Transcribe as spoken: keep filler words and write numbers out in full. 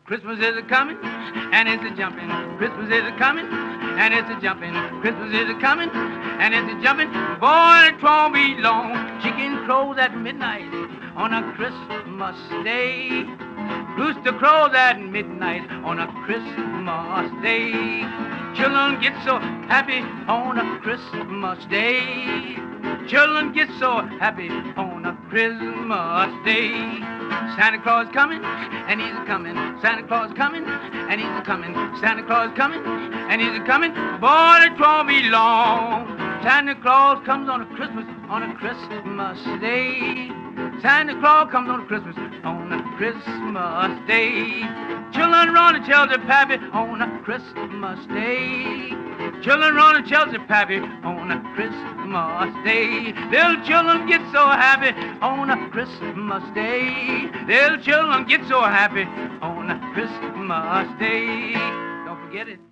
Christmas is a coming, and it's a jumping. Christmas is a coming, and it's a jumping. Christmas is a coming, and it's a jumping. Boy, it won't be long. Chicken crows at midnight on a Christmas day. Rooster crows at midnight on a Christmas day. Children get so happy on a Christmas day. Children get so happy on a Christmas day. Santa Claus coming, and he's a coming. Santa Claus coming, and he's a coming. Santa Claus coming, and he's a coming. Boy, it won't be long. Santa Claus comes on a Christmas, on a Christmas day. Santa Claus comes on a Christmas, on a Christmas day. Children run and tell their pappy on a Christmas day. Children run and tell their pappy on a Christmas day. Little children get so happy on a Christmas day. Little children get so happy on a Christmas day. Don't forget it.